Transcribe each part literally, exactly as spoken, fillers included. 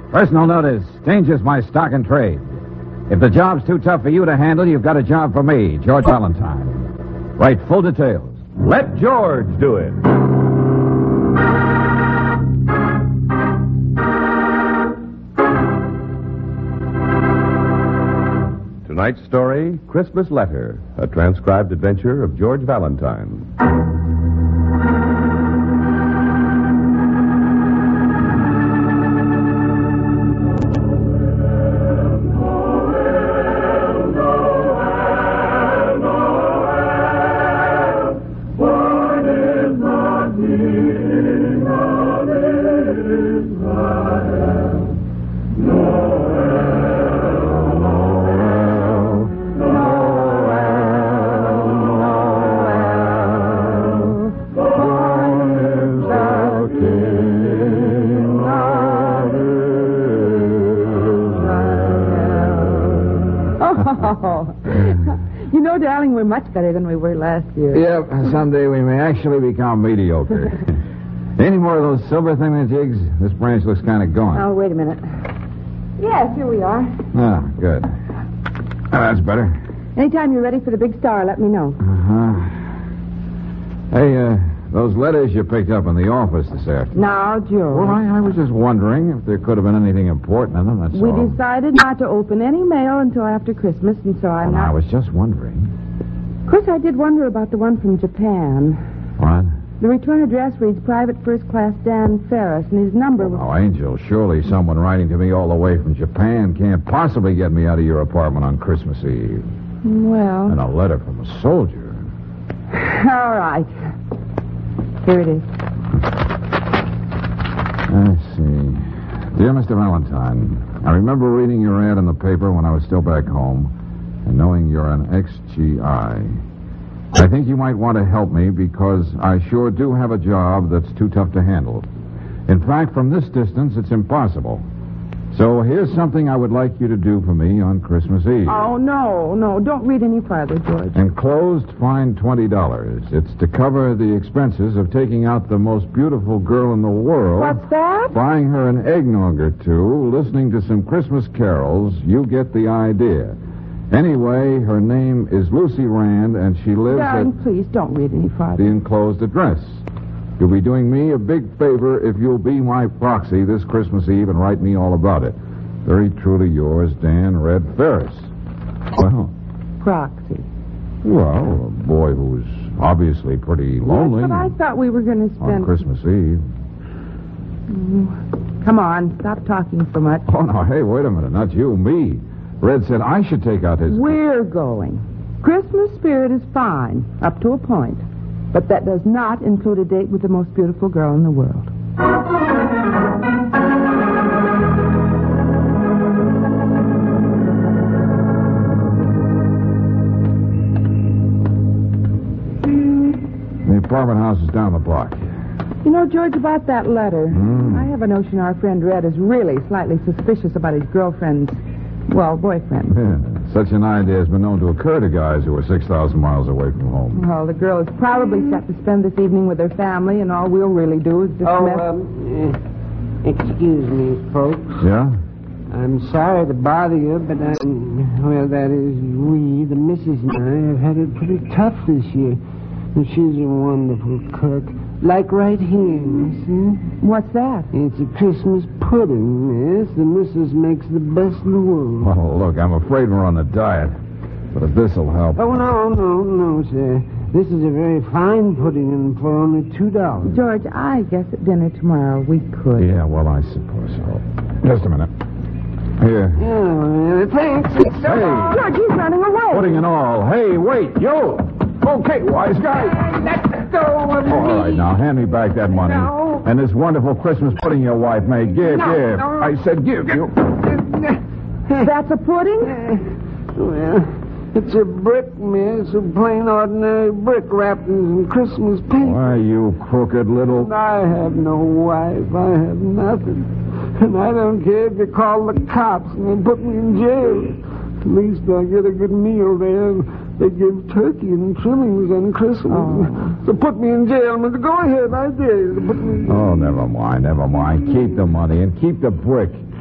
Personal notice. Changes my stock and trade. If the job's too tough for you to handle, you've got a job for me, George Valentine. Write full details. Let George do it. Tonight's story, Christmas Letter, a transcribed adventure of George Valentine. You know, darling, we're much better than we were last year. Yep, someday we may actually become mediocre. Any more of those silver thingamajigs? This branch looks kind of gone. Oh, wait a minute. Yes, here we are. Ah, good. Oh, that's better. Anytime you're ready for the big star, let me know. Uh-huh. Hey, uh, those letters you picked up in the office this afternoon. Now, George. Well, I, I was just wondering if there could have been anything important in them, that's We all. decided not to open any mail until after Christmas, and so I'm Well, not... I was just wondering. Of course, I did wonder about the one from Japan. What? The return address reads Private First Class Dan Ferris, and his number was... Oh, Angel, surely someone writing to me all the way from Japan can't possibly get me out of your apartment on Christmas Eve. Well... And a letter from a soldier. All right. Here it is. Let's see. Dear Mister Valentine, I remember reading your ad in the paper when I was still back home and knowing you're an ex G I. I think you might want to help me because I sure do have a job that's too tough to handle. In fact, from this distance, it's impossible. So here's something I would like you to do for me on Christmas Eve. Oh, no, no. Don't read any farther, George. Enclosed, fine twenty dollars. It's to cover the expenses of taking out the most beautiful girl in the world. What's that? Buying her an eggnog or two, listening to some Christmas carols. You get the idea. Anyway, her name is Lucy Rand, and she lives Darling, at please don't read any farther. the enclosed address. You'll be doing me a big favor if you'll be my proxy this Christmas Eve and write me all about it. Very truly yours, Dan Red Ferris. Well, Proxy. well, a boy who's obviously pretty lonely Yes, but I thought we were going to on spend... Christmas Eve. Come on, stop talking so much. Oh, no, hey, wait a minute. Not you, me. Red said I should take out his... We're going. Christmas spirit is fine, up to a point. But that does not include a date with the most beautiful girl in the world. The apartment house is down the block. You know, George, about that letter, Mm. I have a notion our friend Red is really slightly suspicious about his girlfriend's, well, boyfriend. Yeah, such an idea has been known to occur to guys who are six thousand miles away from home. Well, the girl is probably set to spend this evening with her family, and all we'll really do is dismiss... Oh, um, uh, excuse me, folks. Yeah? I'm sorry to bother you, but I'm, well, that is, we, the missus and I, have had it pretty tough this year. And she's a wonderful cook. Like right here, you see? What's that? It's a Christmas pudding, yes. The missus makes the best in the world. Well, look, I'm afraid we're on a diet. But if this'll help... Oh, no, no, no, sir. This is a very fine pudding, and for only two dollars. George, I guess at dinner tomorrow we could. Yeah, well, I suppose so. Just a minute. Here. Yeah, thanks. It's so Hey. George, he's running away. Pudding and all. Hey, wait, yo! Okay, wise guy. Let go of me. All right, now, hand me back that money. No. And this wonderful Christmas pudding your wife made. Give, No, give. no. I said give you. That's a pudding? Well, it's a brick, miss. A plain, ordinary brick wrapped in some Christmas paper. Why, you crooked little... And I have no wife. I have nothing. And I don't care if you call the cops and they put me in jail. At least I get a good meal there. They give turkey and trimmings on Christmas. Oh. So put me in jail. But go ahead, I dare you to put me in jail. Oh, never mind, never mind. Keep the money and keep the brick.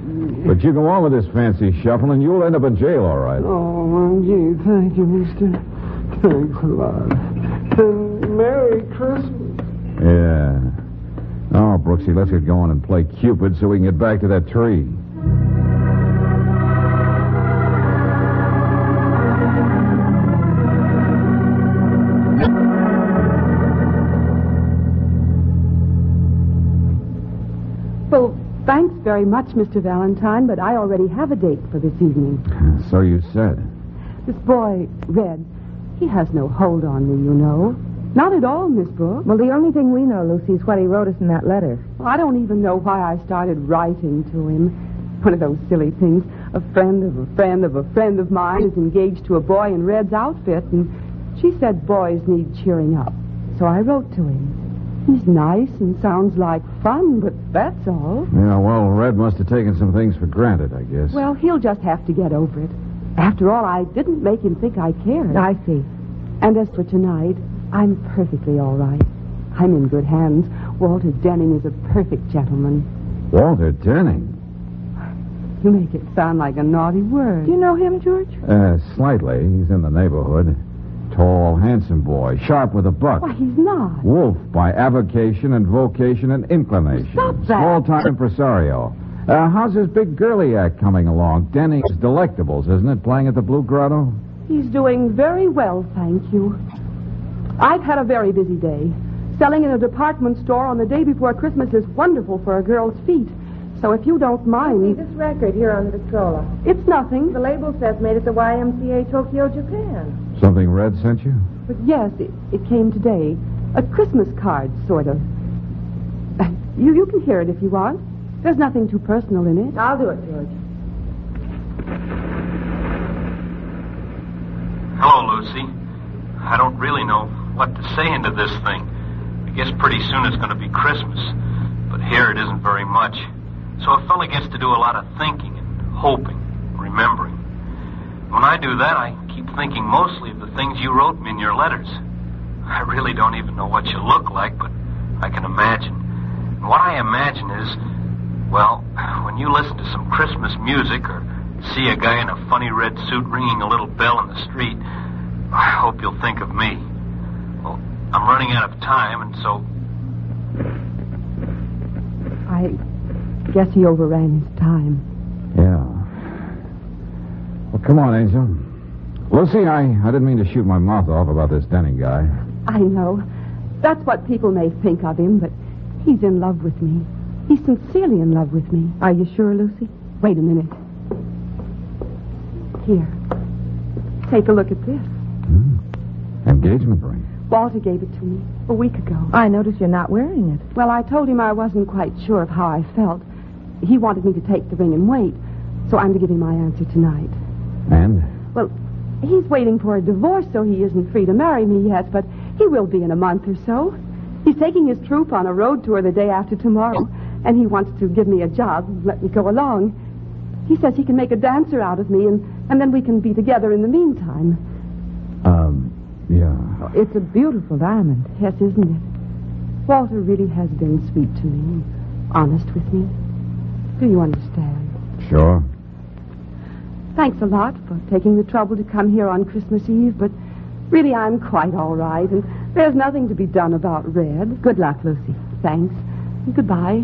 But you go on with this fancy shuffling, you'll end up in jail, all right. Oh, well, gee, thank you, mister. Thanks a lot. And Merry Christmas. Yeah. Oh, Brooksy, let's get going and play Cupid so we can get back to that tree. Well, thanks very much, Mister Valentine, but I already have a date for this evening. So you said. This boy, Red, he has no hold on me, you know. Not at all, Miss Brooks. Well, the only thing we know, Lucy, is what he wrote us in that letter. Well, I don't even know why I started writing to him. One of those silly things. A friend of a friend of a friend of mine is engaged to a boy in Red's outfit, and she said boys need cheering up. So I wrote to him. He's nice and sounds like fun, but that's all. Yeah, well, Red must have taken some things for granted, I guess. Well, he'll just have to get over it. After all, I didn't make him think I cared. I see. And as for tonight, I'm perfectly all right. I'm in good hands. Walter Denning is a perfect gentleman. Walter Denning? You make it sound like a naughty word. Do you know him, George? Uh, slightly. He's in the neighborhood. Tall, handsome boy, sharp with a buck. Why, he's not. Wolf by avocation and vocation and inclination. Stop that. Small-time impresario. Uh, how's his big girly act coming along? Denning's Delectables, isn't it, playing at the Blue Grotto? He's doing very well, thank you. I've had a very busy day. Selling in a department store on the day before Christmas is wonderful for a girl's feet. So if you don't See mind... this record here on the Victrola. It's nothing. The label says made at the Y M C A Tokyo, Japan. Something Red sent you? But yes, it, it came today. A Christmas card, sort of. You, you can hear it if you want. There's nothing too personal in it. I'll do it, George. Hello, Lucy. I don't really know what to say into this thing. I guess pretty soon it's going to be Christmas. But here it isn't very much. So a fella gets to do a lot of thinking and hoping, remembering. When I do that, I keep thinking mostly of the things you wrote me in your letters. I really don't even know what you look like, but I can imagine. And what I imagine is, well, when you listen to some Christmas music or see a guy in a funny red suit ringing a little bell in the street, I hope you'll think of me. Well, I'm running out of time, and so... I guess he overran his time. Yeah. Well, come on, Angel. Lucy, I, I didn't mean to shoot my mouth off about this Denning guy. I know. That's what people may think of him, but he's in love with me. He's sincerely in love with me. Are you sure, Lucy? Wait a minute. Here. Take a look at this. Hmm. Engagement ring. Walter gave it to me a week ago. I notice you're not wearing it. Well, I told him I wasn't quite sure of how I felt. He wanted me to take the ring and wait, so I'm to give him my answer tonight. And? Well, he's waiting for a divorce, so he isn't free to marry me yet, but he will be in a month or so. He's taking his troupe on a road tour the day after tomorrow, and he wants to give me a job and let me go along. He says he can make a dancer out of me, and, and then we can be together in the meantime. Um, yeah. Oh, it's a beautiful diamond. Yes, isn't it? Walter really has been sweet to me, honest with me. Do you understand? Sure. Thanks a lot for taking the trouble to come here on Christmas Eve, but really I'm quite all right, and there's nothing to be done about Red. Good luck, Lucy. Thanks. And goodbye.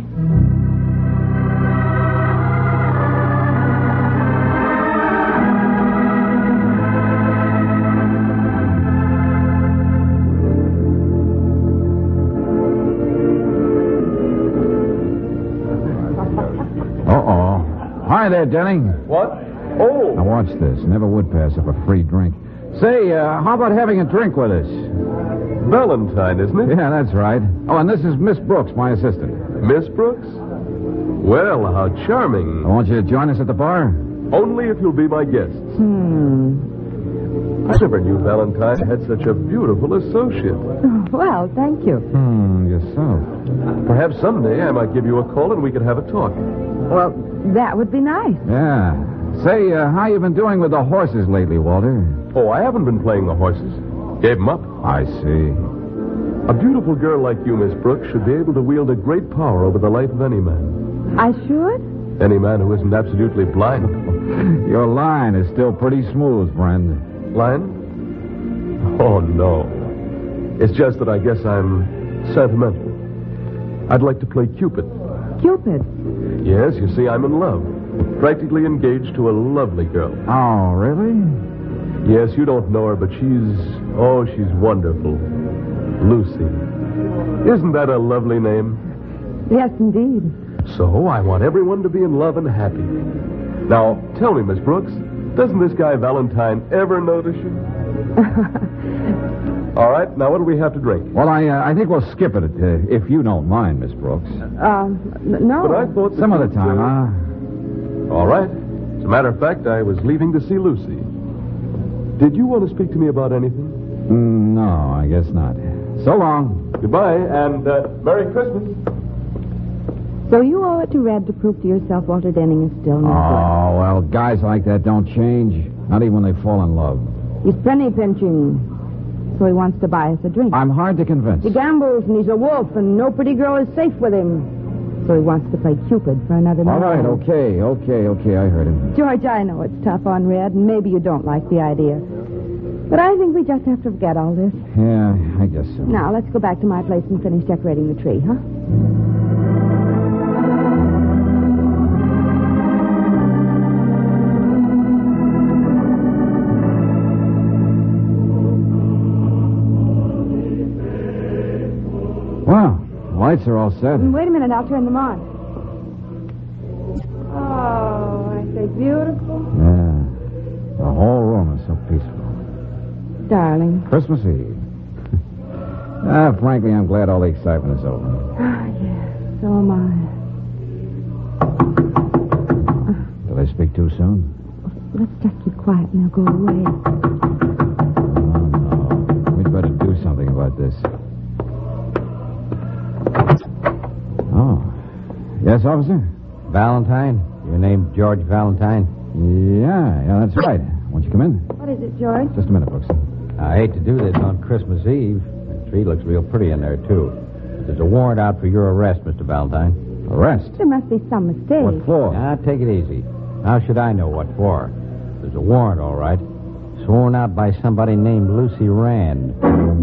Uh-oh. Hi there, Denning. What? Oh. Now watch this. Never would pass up a free drink. Say, uh, how about having a drink with us? Valentine, isn't it? Yeah, that's right. Oh, and this is Miss Brooks, my assistant. Miss Brooks? Well, how charming. I want you to join us at the bar. Only if you'll be my guests. Hmm. I never knew Valentine had such a beautiful associate. Well, thank you. Hmm, yourself. Perhaps someday I might give you a call and we could have a talk. Well, that would be nice. Yeah. Say, uh, how you been doing with the horses lately, Walter? Oh, I haven't been playing the horses. Gave them up. I see. A beautiful girl like you, Miss Brooks, should be able to wield a great power over the life of any man. I should? Any man who isn't absolutely blind. Your line is still pretty smooth, friend. Blind? Oh, no. It's just that I guess I'm sentimental. I'd like to play Cupid. Cupid? Yes, you see, I'm in love. Practically engaged to a lovely girl. Oh, really? Yes, you don't know her, but she's... Oh, she's wonderful. Lucy. Isn't that a lovely name? Yes, indeed. So, I want everyone to be in love and happy. Now, tell me, Miss Brooks, doesn't this guy Valentine ever notice you? All right, now what do we have to drink? Well, I uh, I think we'll skip it, uh, if you don't mind, Miss Brooks. Um, n- no. But I thought... Some that other you- time, huh? All right. As a matter of fact, I was leaving to see Lucy. Did you want to speak to me about anything? Mm, no, I guess not. So long. Goodbye, and uh, Merry Christmas. So you owe it to Red to prove to yourself Walter Denning is still no Oh, well, guys like that don't change. Not even when they fall in love. good. He's penny pinching. So he wants to buy us a drink. I'm hard to convince. He gambles and he's a wolf and no pretty girl is safe with him. So he wants to play Cupid for another All man. right, okay, okay, okay, I heard him. George, I know it's tough on Red, and maybe you don't like the idea. But I think we just have to forget all this. Yeah, I guess so. Now, let's go back to my place and finish decorating the tree, huh? Well, the lights are all set. Wait a minute, I'll turn them on. Oh, aren't they beautiful? Yeah. The whole room is so peaceful. Darling. Christmas Eve. ah, frankly, I'm glad all the excitement is over. Ah, yes, so am I. Did I speak too soon? Let's just keep quiet and they'll go away. Oh, no. We'd better do something about this. Oh. Yes, officer? Valentine? Your name's George Valentine? Yeah, yeah, that's right. Won't you come in? What is it, George? Just a minute, Brooksy. I hate to do this on Christmas Eve. The tree looks real pretty in there, too. But there's a warrant out for your arrest, Mister Valentine. Arrest? There must be some mistake. What for? Now, take it easy. How should I know what for? There's a warrant, all right. Sworn out by somebody named Lucy Rand.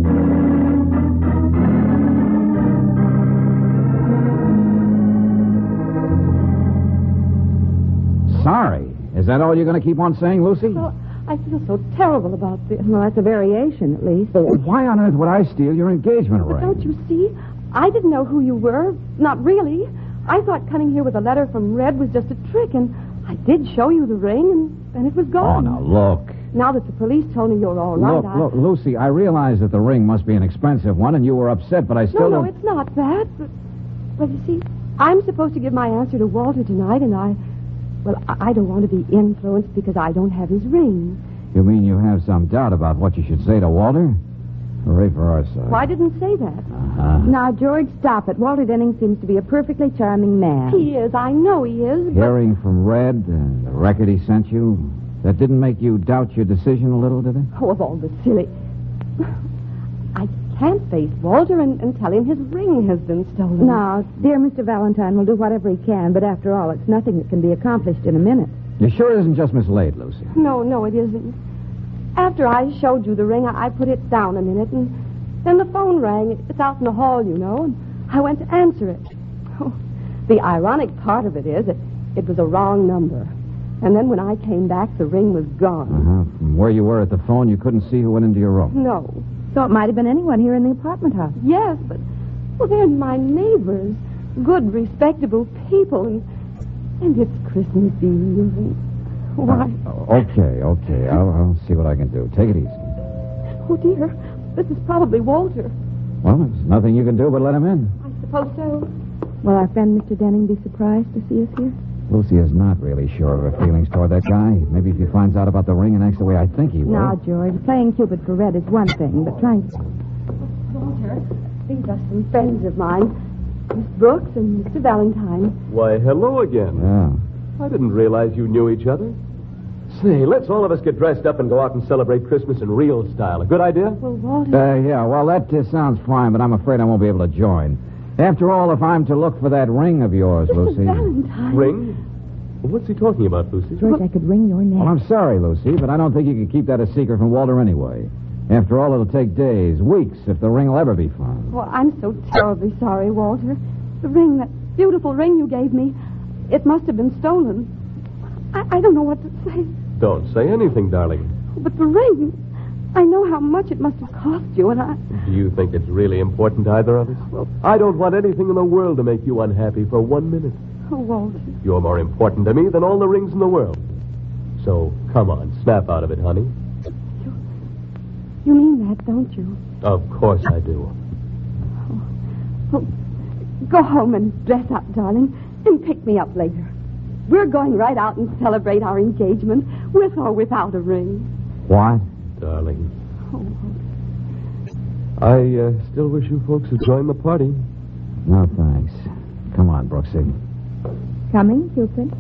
Sorry. Is that all you're going to keep on saying, Lucy? Well, I feel so terrible about this. Well, that's a variation, at least. Why on earth would I steal your engagement But ring? don't you see? I didn't know who you were. Not really. I thought coming here with a letter from Red was just a trick, and I did show you the ring, and then it was Oh, gone. now, look. Now that the police told me you're all right, Look, I... look, Lucy, I realize that the ring must be an expensive one, and you were upset, but I No, still no, don't... it's not that. But, but you see, I'm supposed to give my answer to Walter tonight, and I... Well, I I don't want to be influenced because I don't have his ring. You mean you have some doubt about what you should say to Walter? Hooray for our side. Well, I didn't say that. Uh-huh. Now, George, stop it. Walter Denning seems to be a perfectly charming man. He is. I know he is. But... Hearing from Red and the record he sent you, that didn't make you doubt your decision a little, did it? Oh, of all the silly... I can't face Walter and, and tell him his ring has been stolen. Now, dear Mister Valentine will do whatever he can, but after all, it's nothing that can be accomplished in a minute. You sure it isn't just mislaid, Lucy? No, no, it isn't. After I showed you the ring, I, I put it down a minute, and then the phone rang. It's out in the hall, you know, and I went to answer it. Oh, the ironic part of it is that it was a wrong number. And then when I came back, the ring was gone. Uh-huh. From where you were at the phone, you couldn't see who went into your room. No. So it might have been anyone here in the apartment house. Yes, but, well, they're my neighbors. Good, respectable people, and, and it's Christmas Eve. And, why? Uh, okay, okay. I'll, I'll see what I can do. Take it easy. Oh, dear. This is probably Walter. Well, there's nothing you can do but let him in. I suppose so. Will our friend Mister Denning be surprised to see us here? Lucy is not really sure of her feelings toward that guy. Maybe if he finds out about the ring and acts the way I think he will. Now, George, playing Cupid for Red is one thing, but trying to... Walter, these are some friends of mine. Miss Brooks and Mister Valentine. Why, hello again. Yeah. I didn't realize you knew each other. Say, let's all of us get dressed up and go out and celebrate Christmas in real style. A good idea? Well, Walter... Uh, yeah, well, that uh, sounds fine, but I'm afraid I won't be able to join. After all, if I'm to look for that ring of yours, Mister Lucy... Valentine. Ring? Well, what's he talking about, Lucy? George, I could wring your neck. Well, I'm sorry, Lucy, but I don't think you can keep that a secret from Walter anyway. After all, it'll take days, weeks, if the ring will ever be found. Well, I'm so terribly sorry, Walter. The ring, that beautiful ring you gave me, it must have been stolen. I, I don't know what to say. Don't say anything, darling. But the ring, I know how much it must have cost you, and I... Do you think it's really important to either of us? Well, I don't want anything in the world to make you unhappy for one minute. oh, Walter. You're more important to me than all the rings in the world. So, come on, snap out of it, honey. You mean that, don't you? Of course I do. Well, go home and dress up, darling, and pick me up later. We're going right out and celebrate our engagement, with or without a ring. What? Darling. Oh, I uh, still wish you folks had joined the party. No, thanks. Come on, Brooksy. coming, Cupid?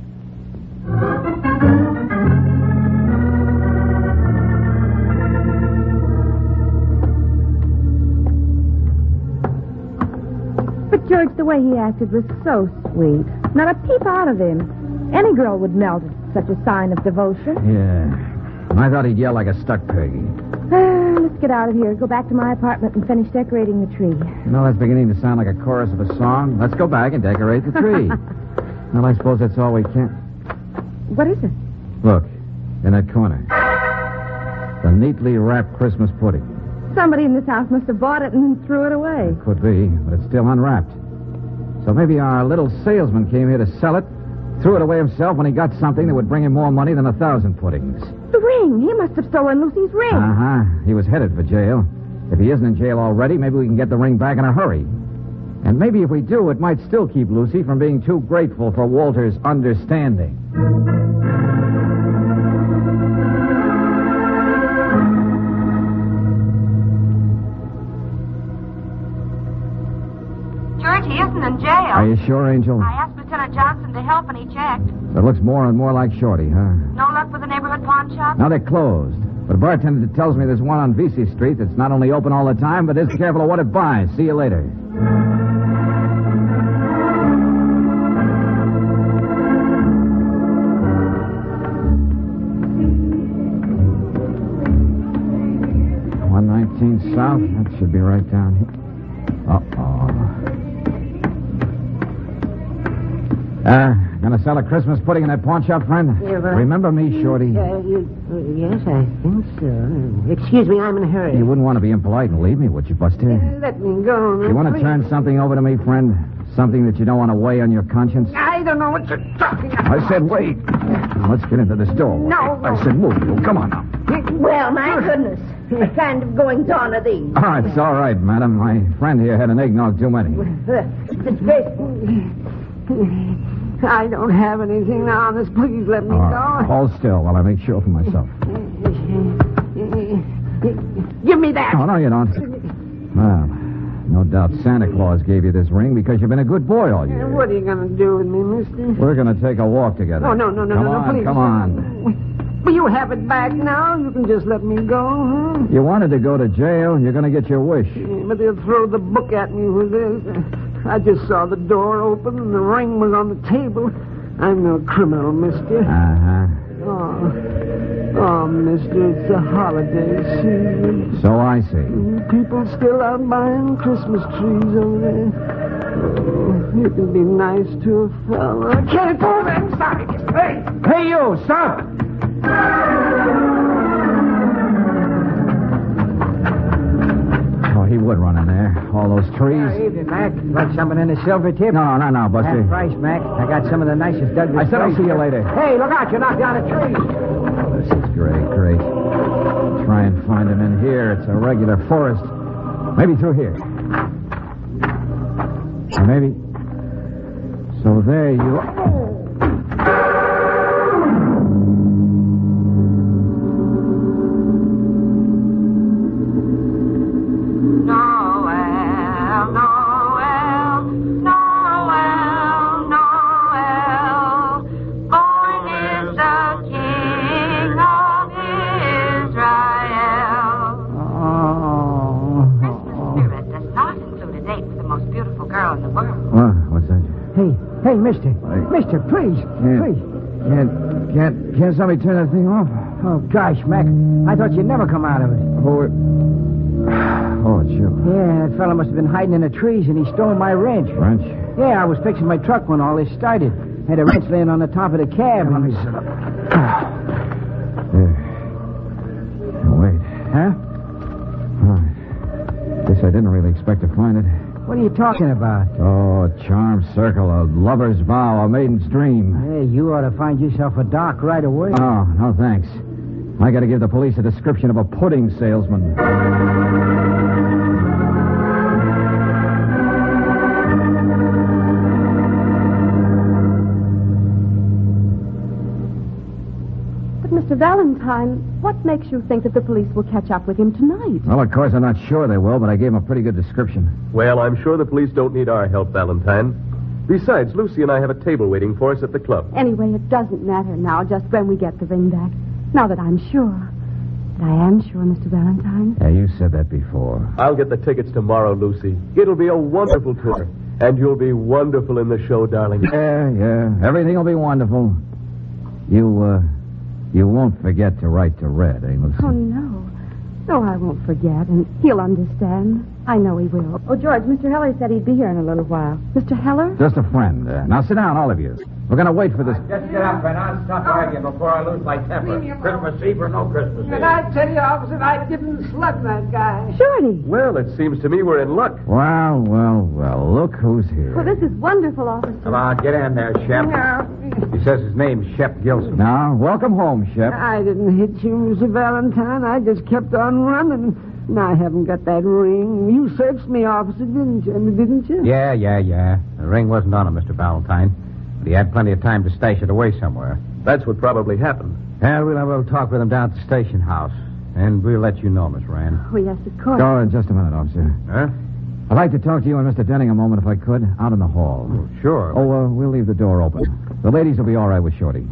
But, George, the way he acted was so sweet. Not a peep out of him. Any girl would melt at such a sign of devotion. Yeah. I thought he'd yell like a stuck pig. Ah, let's get out of here. Go back to my apartment and finish decorating the tree. You know, that's beginning to sound like a chorus of a song. Let's go back and decorate the tree. Well, I suppose that's all we can. What is it? Look, in that corner. The neatly wrapped Christmas pudding. Somebody in this house must have bought it and then threw it away. Could be, but it's still unwrapped. So maybe our little salesman came here to sell it, threw it away himself when he got something that would bring him more money than a thousand puddings. The ring. He must have stolen Lucy's ring. Uh-huh. He was headed for jail. If he isn't in jail already, maybe we can get the ring back in a hurry. And maybe if we do, it might still keep Lucy from being too grateful for Walter's understanding. George, he isn't in jail. Are you sure, Angel? I asked Lieutenant Johnson to help, and he checked. So it looks more and more like Shorty, huh? No luck with the neighborhood pawn shop? Now they're closed. But a bartender tells me there's one on Vesey Street that's not only open all the time, but is careful of what it buys. See you later. one nineteen South. That should be right down here. Uh-oh. Uh, gonna sell a Christmas pudding in that pawn shop, friend? Yeah, but... Remember me, Shorty? Uh, you, uh, yes, I think so. Excuse me, I'm in a hurry. You wouldn't want to be impolite and leave me, would you, Buster? Uh, let me go. You want to please. turn something over to me, friend? Something that you don't want to weigh on your conscience? I don't know what you're talking about. I said wait. Let's get into this doorway. No, no. I said move you. Come on now. Well, my goodness. What kind of goings-on are these? All right, it's all right, madam. My friend here had an eggnog too many. I don't have anything now, honest. Please let me Uh, go. hold still while I make sure for myself. Give me that. Oh, no, you don't. Well, no doubt Santa Claus gave you this ring because you've been a good boy all year. What are you going to do with me, mister? We're going to take a walk together. Oh, no, no, no, come no, on, no, please. Come on. Will you have it back now? You can just let me go, huh? You wanted to go to jail. You're going to get your wish. Yeah, but they'll throw the book at me with this. I just saw the door open and the ring was on the table. I'm no criminal, mister. Uh-huh. Oh, oh, mister, it's a holiday season. So I see. People still out buying Christmas trees over there. Oh, you can be nice to a fellow. I can't go there. I'm sorry. Hey, Hey, you, stop! Oh, he would run in there. All those trees. Evening, Mac. Like something in the silver tip? No, no, no, Buster. Half price, Mac. I got some of the nicest Douglas. I said I'll see you later. Hey, look out. You knocked down a tree. Oh, this is great, great. Try and find him in here. It's a regular forest. Maybe through here. Or maybe... So there you are. Noel, Noel, Noel, Noel. Born is the King of Israel. Christmas spirit does not include a date with the most beautiful girl in the world. What? What's that? Hey, Hey, mister. Mister, please. Can't- Please. Can't, can't, can't somebody turn that thing off? Oh, gosh, Mac. I thought you'd never come out of it. Oh, it... oh, it's you. Yeah, that fella must have been hiding in the trees, and he stole my wrench. Wrench? Yeah, I was fixing my truck when all this started. Had a wrench laying on the top of the cab. Let me and- sit up. There. Now, wait. Huh? All right. Guess I didn't really expect to find it. What are you talking about? Oh, a charmed circle, a lover's vow, a maiden's dream. Hey, you ought to find yourself a doc right away. Oh, no, thanks. I got to give the police a description of a pudding salesman. But, Mister Valentine, what makes you think that the police will catch up with him tonight? Well, of course, I'm not sure they will, but I gave him a pretty good description. Well, I'm sure the police don't need our help, Valentine. Besides, Lucy and I have a table waiting for us at the club. Anyway, it doesn't matter now just when we get the ring back. Now that I'm sure. But I am sure, Mister Valentine. Yeah, you said that before. I'll get the tickets tomorrow, Lucy. It'll be a wonderful tour. And you'll be wonderful in the show, darling. Yeah, yeah. Everything will be wonderful. You, uh, you won't forget to write to Red, eh, Lucy? Oh, no. No, I won't forget, and he'll understand. I know he will. Oh, George, Mister Heller said he'd be here in a little while. Mister Heller? Just a friend. Uh, now sit down, all of you. We're going to wait for this. Just get up and I'll stop arguing before I lose my temper. Christmas Eve or no Christmas Eve. And I tell you, officer, I didn't slug that guy. Shorty. Well, it seems to me we're in luck. Well, well, well. Look who's here. Well, this is wonderful, officer. Come on, get in there, Shep. He says his name's Shep Gilson. Now, welcome home, Shep. I didn't hit you, Mister Valentine. I just kept on running. And I haven't got that ring. You searched me, officer, didn't you? Didn't you? Yeah, yeah, yeah. The ring wasn't on him, Mister Valentine. But he had plenty of time to stash it away somewhere. That's what probably happened. Yeah, we'll have a little talk with him down at the station house. And we'll let you know, Miss Rand. Oh, yes, of course. Oh, just a minute, officer. Huh? I'd like to talk to you and Mister Denning a moment, if I could, out in the hall. Oh, sure. Oh, uh, we'll leave the door open. The ladies will be all right with Shorty.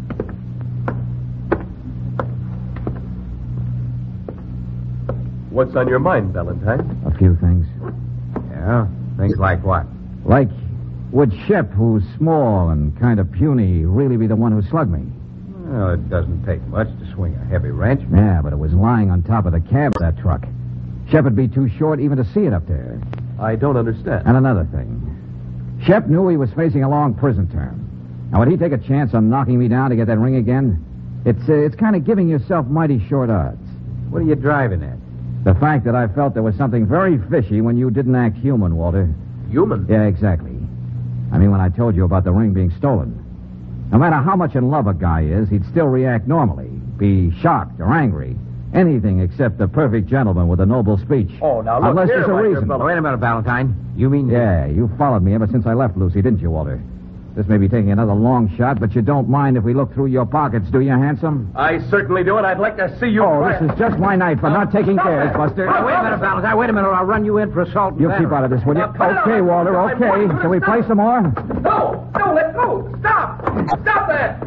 What's on your mind, Valentine? A few things. Yeah? Things like what? Like, would Shep, who's small and kind of puny, really be the one who slugged me? Well, it doesn't take much to swing a heavy wrench. Yeah, but it was lying on top of the cab of that truck. Shep would be too short even to see it up there. I don't understand. And another thing. Shep knew he was facing a long prison term. Now, would he take a chance on knocking me down to get that ring again? It's, uh, it's kind of giving yourself mighty short odds. What are you driving at? The fact that I felt there was something very fishy when you didn't act human, Walter. Human? Yeah, exactly. I mean, when I told you about the ring being stolen. No matter how much in love a guy is, he'd still react normally. Be shocked or angry. Anything except the perfect gentleman with a noble speech. Oh, now look Unless here, there's a my dear reason. fellow. Wait a minute, Valentine. You mean... Yeah, you followed me ever since I left Lucy, didn't you, Walter? This may be taking another long shot, but you don't mind if we look through your pockets, do you, handsome? I certainly do, and I'd like to see you... Oh, try- this is just my night for not taking cares, Buster. Oh, wait a minute, Valentine. Wait a minute, or I'll run you in for assault and You battery. keep out of this, will you? Now, cut it Okay, out. Walter, I'm okay. going to Shall we stop. play some more? No! No, let go! Stop! Stop that!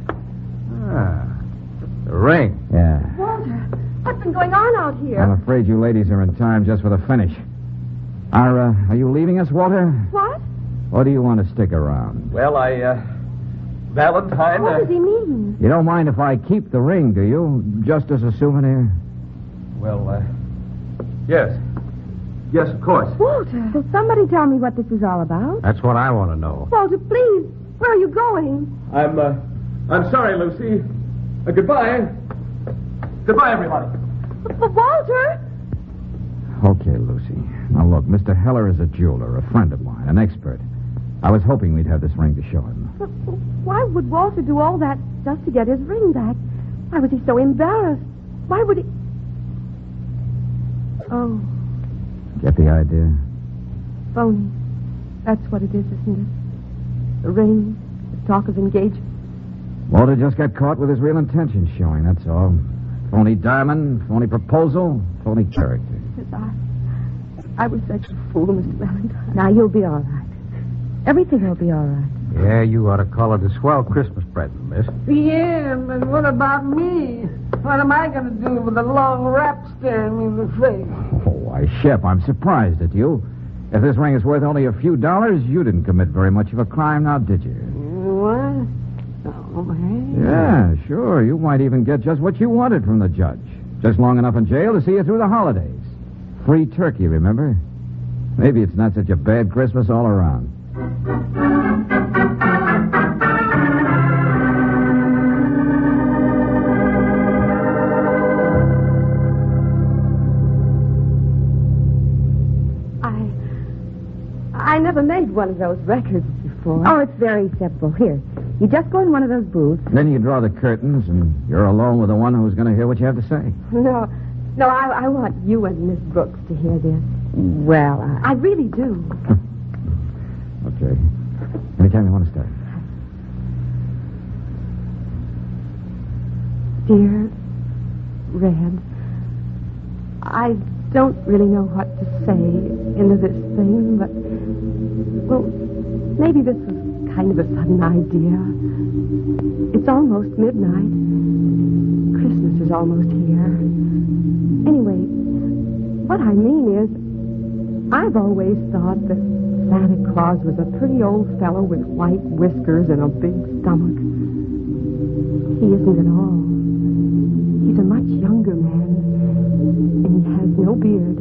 Ah, the ring. Yeah. Walter, what's been going on out here? I'm afraid you ladies are in time just for the finish. Are, uh, are you leaving us, Walter? What? Or do you want to stick around? Well, I, uh... Valentine... What uh, does he mean? You don't mind if I keep the ring, do you? Just as a souvenir? Well, uh... Yes. Yes, of course. Walter. Will somebody tell me what this is all about? That's what I want to know. Walter, please. Where are you going? I'm, uh... I'm sorry, Lucy. Uh, goodbye. Goodbye, everybody. But Walter! Okay, Lucy. Now, look, Mister Heller is a jeweler, a friend of mine, an expert. I was hoping we'd have this ring to show him. But why would Walter do all that just to get his ring back? Why was he so embarrassed? Why would he... Oh, Get the idea? phony. That's what it is, isn't it? The ring, the talk of engagement. Walter just got caught with his real intentions showing, that's all. Phony diamond, phony proposal, phony character. Yes, I... I was such a fool, Mister Valentine. Now, you'll be all right. Everything will be all right. Yeah, you ought to call it a swell Christmas present, miss. Yeah, but what about me? What am I going to do with a long rap staring me in the face? Oh, why, Shep, I'm surprised at you. If this ring is worth only a few dollars, you didn't commit very much of a crime now, did you? What? Oh, hey. Yeah, sure. You might even get just what you wanted from the judge. Just long enough in jail to see you through the holidays. Free turkey, remember? Maybe it's not such a bad Christmas all around. I never made one of those records before. Oh, it's very simple. Here, you just go in one of those booths. Then you draw the curtains, and you're alone with the one who's going to hear what you have to say. No, no, I, I want you and Miss Brooks to hear this. Well, I... I really do. Okay. Anytime you want to start. Dear Red, I don't really know what to say into this thing, but, well, maybe this was kind of a sudden idea. It's almost midnight. Christmas is almost here. Anyway, what I mean is, I've always thought that Santa Claus was a pretty old fellow with white whiskers and a big stomach. He isn't at all. He's a much younger man, and he has no beard.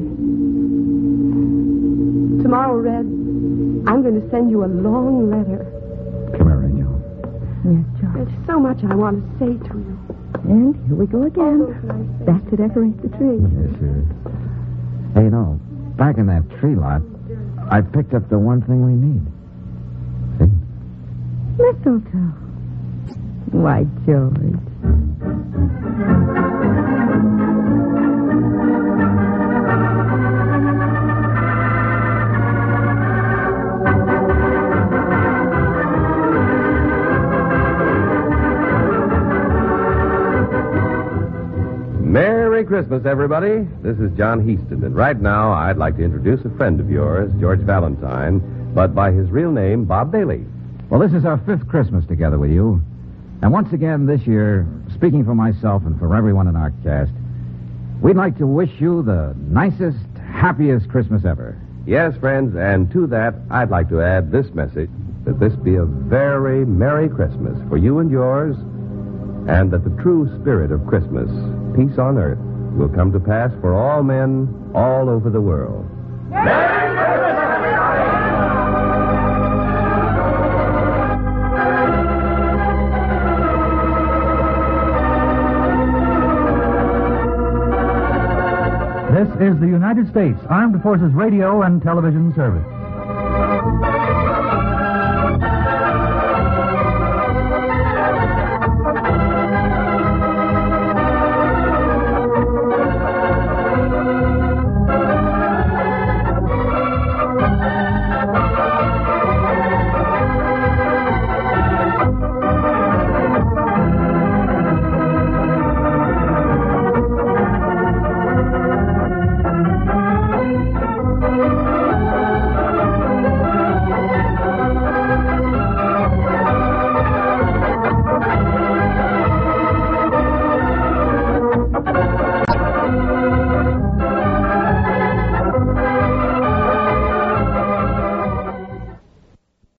Tomorrow, Red, I'm going to send you a long letter. Come here, Angel. Yes, George. There's so much I want to say to you. And here we go again. Back to decorate the tree. Yes, sir. Hey, you know, back in that tree lot, I picked up the one thing we need. See? Mistletoe. Why, George. Merry Christmas, everybody. This is John Heaston, and right now I'd like to introduce a friend of yours, George Valentine, but by his real name, Bob Bailey. Well, this is our fifth Christmas together with you. And once again this year, speaking for myself and for everyone in our cast, we'd like to wish you the nicest, happiest Christmas ever. Yes, friends, and to that, I'd like to add this message, that this be a very Merry Christmas for you and yours, and that the true spirit of Christmas, peace on earth, will come to pass for all men all over the world. Merry Christmas, This is the United States Armed Forces Radio and Television Service.